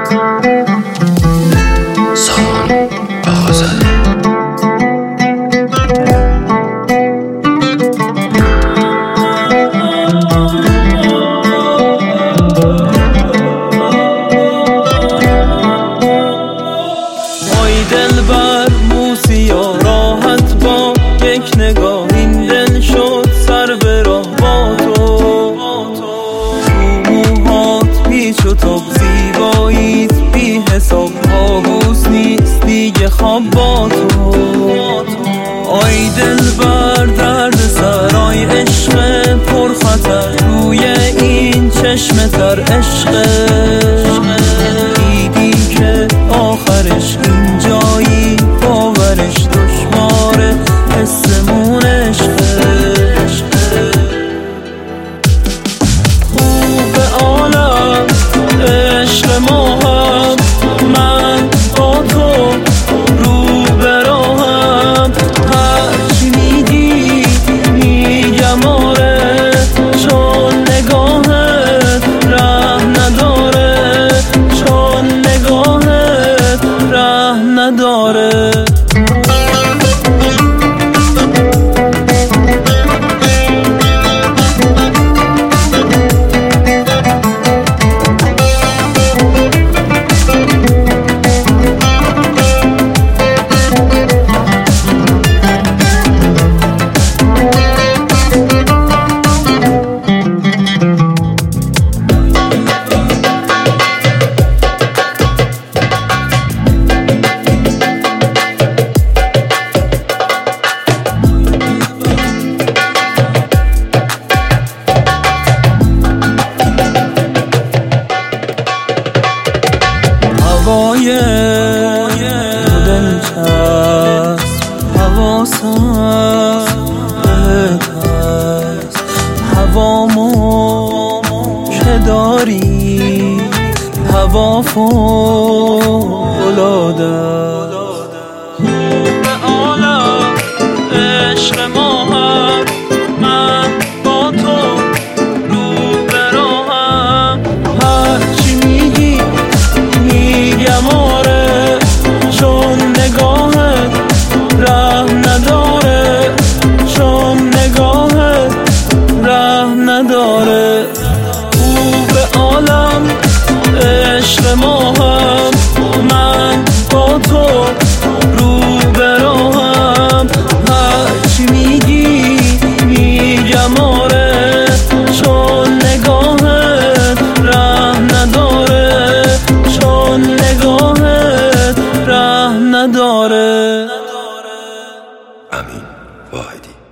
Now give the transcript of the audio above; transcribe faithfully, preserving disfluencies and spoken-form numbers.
سان آغازد دلبر موسیا راحت با یک نگاه این دل شد سر به راه با تو. تو موهات پیچ و تاب زیباییت بی حساب آغوز نیست دیگه خواب با تو. آی دلبر درد سرای عشق پر خطر روی این چشم تر عشق دیدی که آخرش اینجایی باورش دشواره حسمون عشقه. خوب عالم عشق ما هم من با تو رو به راهم هرچی میگی میگم آره چون نگاهت ره نداره چون نگاهت ره نداره. هوای دلچسب حواسم بهت هست هوامو که داری هوا فوق‌العاده. خوب عالم عشق ما هم من با تو رو به راهم هرچی میگی میگم آره چون نگاهت ره نداره چون نگاهت ره نداره. خوب عالم عشق ما هم من با تو رو به راهم هرچی میگی میگم آره چون نگاهت ره نداره چون نگاهت ره نداره. امین واحدی.